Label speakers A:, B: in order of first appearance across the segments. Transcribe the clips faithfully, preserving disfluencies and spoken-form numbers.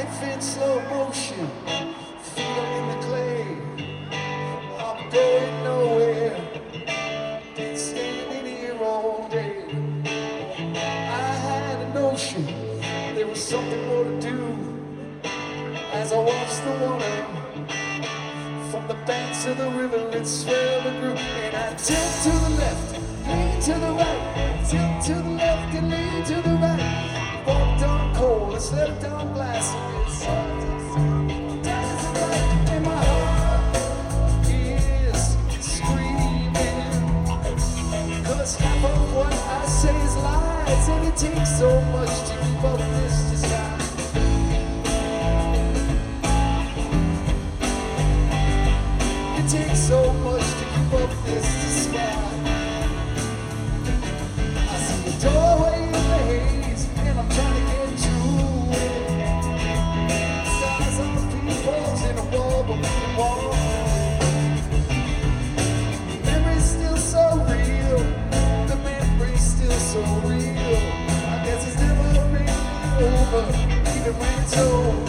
A: life in slow motion, feet in the clay. I'm going nowhere, been standing here all day. I had a notion there was something more to do. As I watched the water from the banks of the river, it swelled and grew. And I tilt to the left, lean to the right, tilt to the left and lean to the right. Walked on coal and slept on glass, and it's dancing right. And my heart is screaming, 'cause half of what I say is lies, and it takes so much to keep up this disguise. It takes so much to keep up this disguise. I see a doorway in the haze, and I'm trying to get to it. Stars on peoples in a wall, but we can walk. Memory's still so real, the memory's still so real. I guess it's never really over, even when it's over.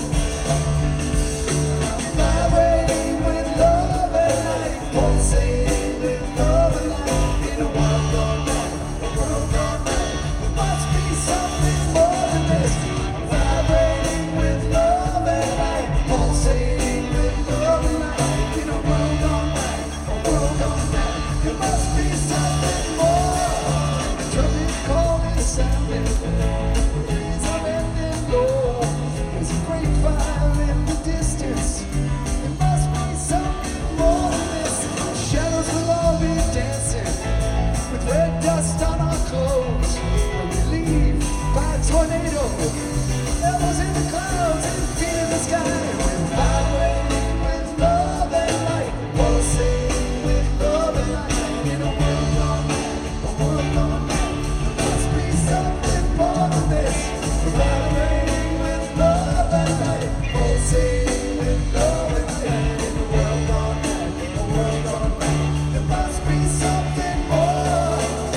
A: Vibrating with love at night, pulsating with love at night. In a world gone mad, a world gone mad, there must be something more than this. Vibrating with love at night, pulsating with love at night. In a world gone mad, a world gone mad, there must be something more. The trumpet call is sounding, winds are bending low. There's a great fire in the distance. There must be something more than this. Shadows will all be dancing with red dust on our clothes when we leave by a tornado. Elbows in the clouds and feet in the sky. We're vibrating with love and light, pulsating with love and light. In a world gone mad, a world gone mad, there must be something more than this. We're vibrating with love and light, pulsating with love and light. In a world gone mad, a world gone mad, there must be something more.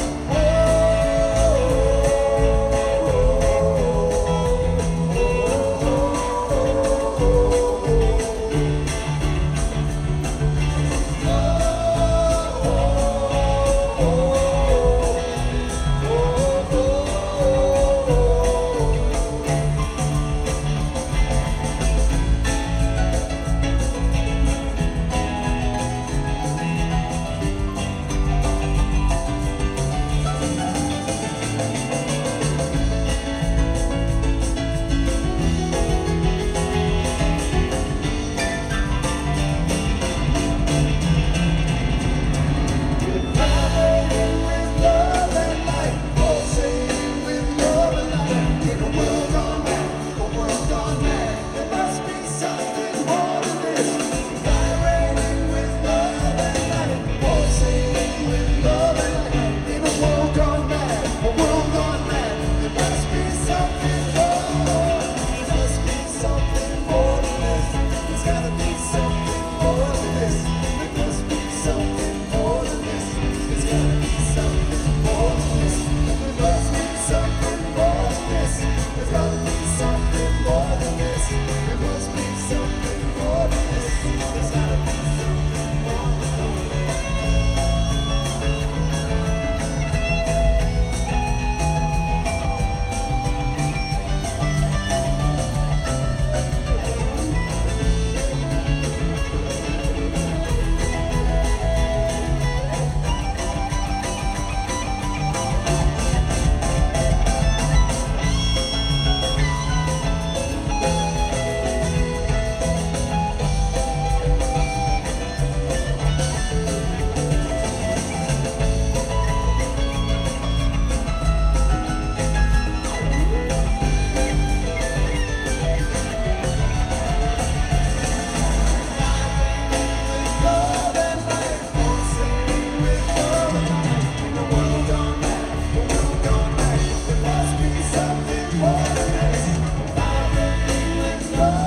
A: Vibrating with love and light, pulsating with love and light. In a world gone mad, a world gone mad, there must be something more than this. Vibrating with love and light, pulsating with love and light. In a world gone mad, a world gone mad, there must be something more. There must be something more than this. There's gotta be something more than this. There must be something more than this. There's gotta be something more than this. There must be something more than this. There's gotta be something more than this. There must be something more than this. There's gotta be something more than this. Love and light, pulsating with love and light. In a world gone mad, a world gone mad, there must be something more than this. Vibrating with love.